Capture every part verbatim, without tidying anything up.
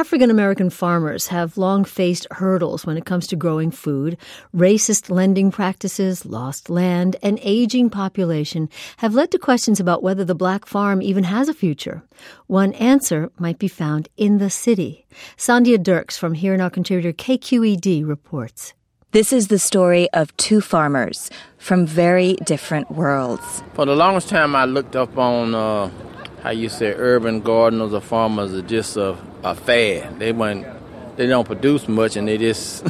African-American farmers have long faced hurdles when it comes to growing food. Racist lending practices, lost land, and aging population have led to questions about whether the black farm even has a future. One answer might be found in the city. Sandhya Dirks from Here Now contributor K Q E D reports. This is the story of two farmers from very different worlds. For the longest time, I looked up on uh, how you say urban gardeners or farmers are just a, a fad. They went, they don't produce much, and they just,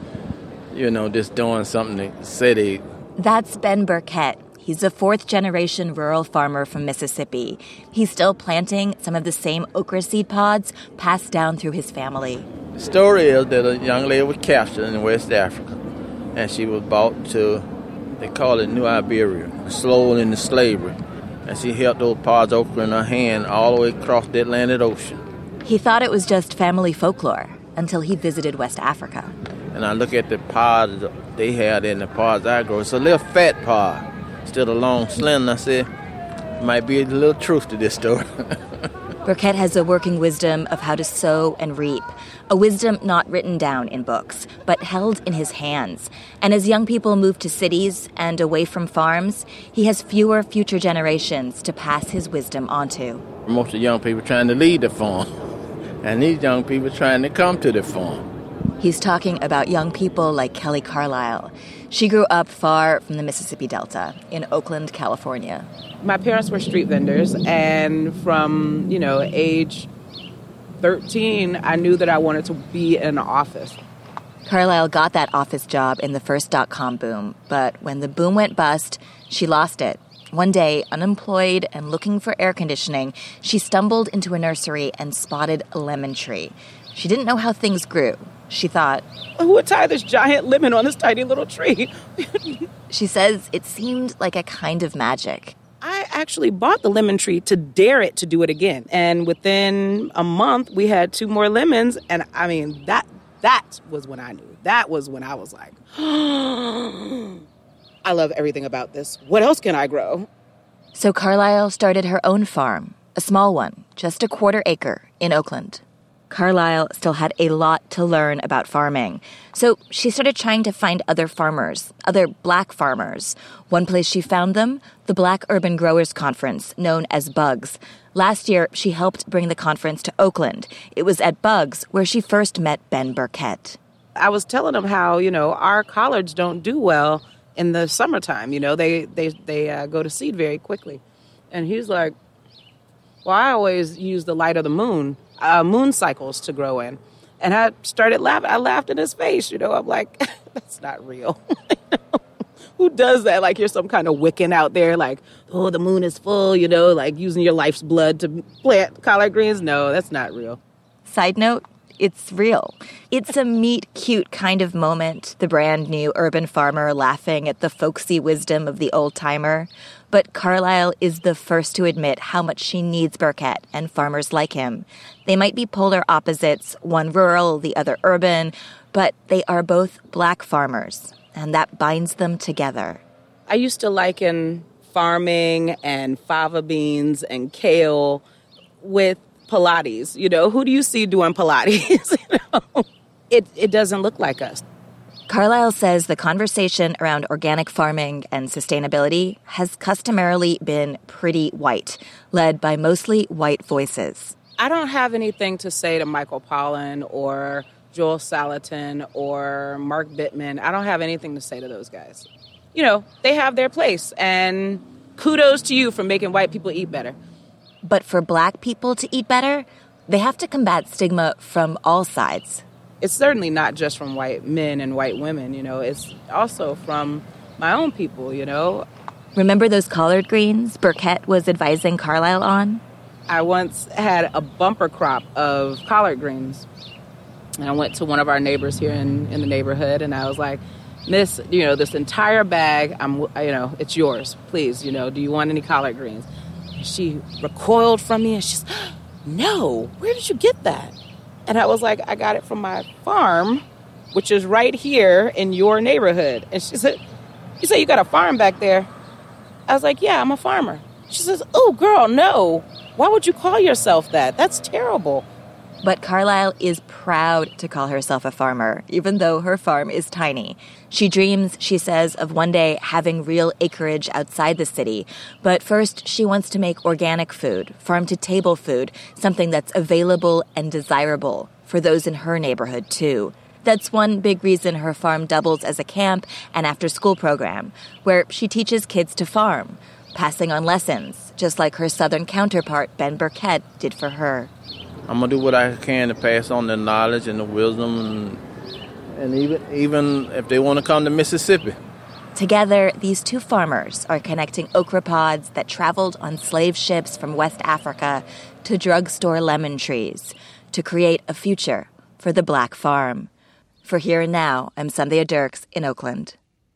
you know, just doing something to say they. That's Ben Burkett. He's a fourth-generation rural farmer from Mississippi. He's still planting some of the same okra seed pods passed down through his family. The story is that a young lady was captured in West Africa, and she was brought to, they call it New Iberia, sold into slavery. And she held those pods of okra in her hand all the way across the Atlantic Ocean. He thought it was just family folklore until he visited West Africa. And I look at the pods they had in the pods I grow. It's a little fat pod, still a long slim. I said, might be a little truth to this story. Burkett has a working wisdom of how to sow and reap, a wisdom not written down in books, but held in his hands. And as young people move to cities and away from farms, he has fewer future generations to pass his wisdom onto. Most of the young people trying to leave the farm, and these young people trying to come to the farm. He's talking about young people like Kelly Carlisle. She grew up far from the Mississippi Delta in Oakland, California. My parents were street vendors, and from, you know, age thirteen, I knew that I wanted to be in an office. Carlisle got that office job in the first dot-com boom, but when the boom went bust, she lost it. One day, unemployed and looking for air conditioning, she stumbled into a nursery and spotted a lemon tree. She didn't know how things grew. She thought, who would tie this giant lemon on this tiny little tree? She says it seemed like a kind of magic. I actually bought the lemon tree to dare it to do it again. And within a month, we had two more lemons. And I mean, that that was when I knew. That was when I was like, I love everything about this. What else can I grow? So Carlisle started her own farm, a small one, just a quarter acre in Oakland. Carlisle still had a lot to learn about farming. So she started trying to find other farmers, other black farmers. One place she found them, the Black Urban Growers Conference, known as BUGS. Last year, she helped bring the conference to Oakland. It was at BUGS where she first met Ben Burkett. I was telling him how, you know, our collards don't do well in the summertime. You know, they, they, they uh, go to seed very quickly. And he's like, well, I always use the light of the moon. Uh, moon cycles to grow in. And I started laughing. I laughed in his face, you know. I'm like, that's not real. Who does that? Like you're some kind of Wiccan out there, like, oh, the moon is full, you know, like using your life's blood to plant collard greens. No, that's not real. Side note, it's real. It's a meet cute kind of moment, the brand new urban farmer laughing at the folksy wisdom of the old-timer. But Carlisle is the first to admit how much she needs Burkett and farmers like him. They might be polar opposites, one rural, the other urban, but they are both black farmers, and that binds them together. I used to liken farming and fava beans and kale with Pilates. You know, who do you see doing Pilates? you know? It it doesn't look like us. Carlisle says the conversation around organic farming and sustainability has customarily been pretty white, led by mostly white voices. I don't have anything to say to Michael Pollan or Joel Salatin or Mark Bittman. I don't have anything to say to those guys. You know, they have their place, and kudos to you for making white people eat better. But for black people to eat better, they have to combat stigma from all sides. It's certainly not just from white men and white women, you know. It's also from my own people, you know. Remember those collard greens Burkett was advising Carlisle on? I once had a bumper crop of collard greens. And I went to one of our neighbors here in, in the neighborhood, and I was like, Miss, you know, this entire bag, I'm, you know, it's yours. Please, you know, do you want any collard greens? She recoiled from me, and she's, no, where did you get that? And I was like, I got it from my farm, which is right here in your neighborhood. And she said, you say you got a farm back there? I was like, yeah, I'm a farmer. She says, oh, girl, no. Why would you call yourself that? That's terrible. But Carlisle is proud to call herself a farmer, even though her farm is tiny. She dreams, she says, of one day having real acreage outside the city. But first, she wants to make organic food, farm-to-table food, something that's available and desirable for those in her neighborhood, too. That's one big reason her farm doubles as a camp and after-school program, where she teaches kids to farm, passing on lessons, just like her southern counterpart, Ben Burkett, did for her. I'm going to do what I can to pass on the knowledge and the wisdom, and, and even even if they want to come to Mississippi. Together, these two farmers are connecting okra pods that traveled on slave ships from West Africa to drugstore lemon trees to create a future for the Black Farm. For Here and Now, I'm Sandhya Dirks in Oakland.